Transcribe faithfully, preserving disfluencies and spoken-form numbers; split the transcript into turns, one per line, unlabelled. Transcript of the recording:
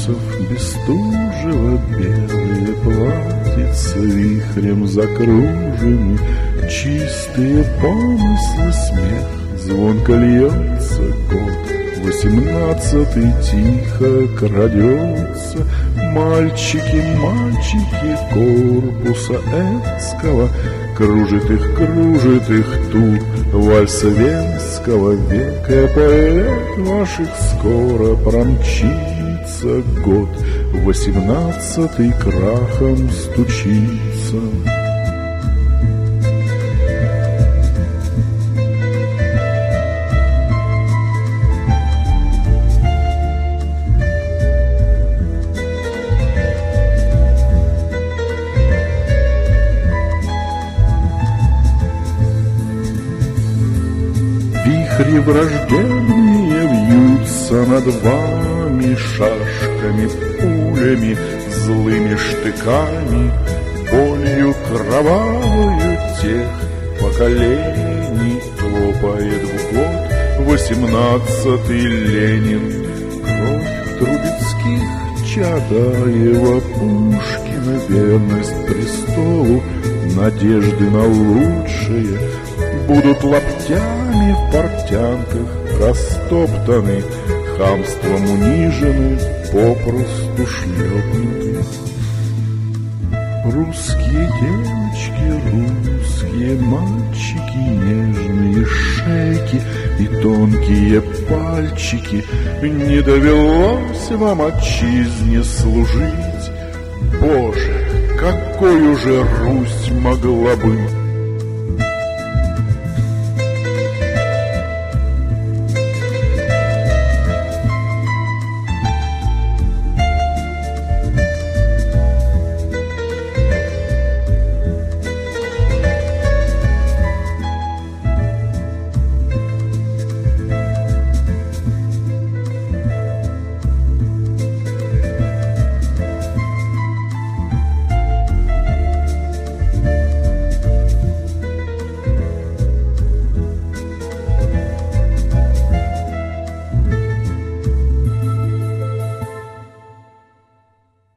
матросов Бестужево белые платьица вихрем закружены, чистые помыслы, смех, звонко льется год. Восемнадцатый тихо крадется, мальчики, мальчики корпуса Эдского, кружит их, кружит их тур вальса Венского века. Поэт ваших скоро промчится год, восемнадцатый крахом стучится. Вихри враждебные вьются над вами шашками, пулями, злыми штыками, болью кровавою тех поколений. Топает в год восемнадцатый Ленин, кровь Трубецких, Чаадаева, Пушкина, верность престолу, надежды на лучшее будут лаптями в портянках растоптаны, хамством унижены, попросту шлепнуты. Русские девочки, русские мальчики, нежные шейки и тонкие пальчики, не довелось вам отчизне служить. Боже, какой уже Русь могла быть!